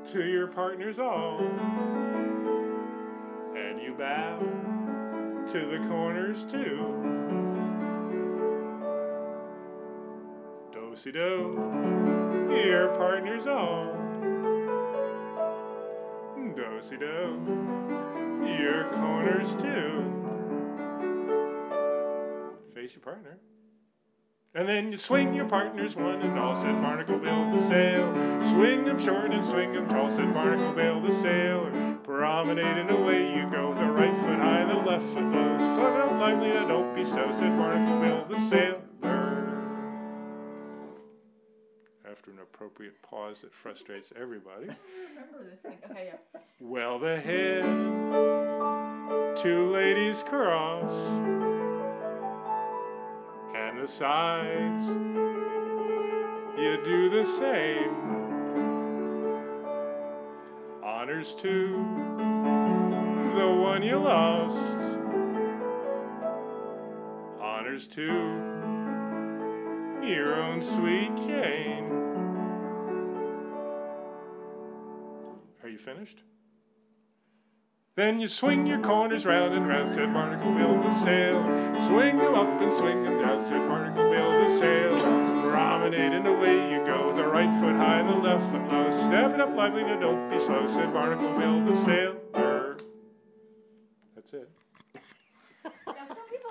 to your partners all, and you bow to the corners too. Do-si-do, your partners all. Do-si-do, your corners too. Face your partner. And then you swing your partners one and all, said Barnacle Bill the sail. Swing them short and swing them tall, said Barnacle Bill the sail. Promenading away you go, the right foot high, the left foot low. Float up lively, now don't be so, said Barnacle Bill the sailor. After an appropriate pause that frustrates everybody. I remember this thing. Okay, yeah. Well, the head, two ladies cross, and the sides, you do the same. Honors to the one you lost. Honors to your own sweet Jane. Are you finished? Then you swing your corners round and round, said Barnacle Bill the sail. Swing them up and swing them down, said Barnacle Bill the sail. Promenading away you go, the right foot high and the left foot low. Step it up lively, now don't be slow, said Barnacle Bill the sailor. That's it.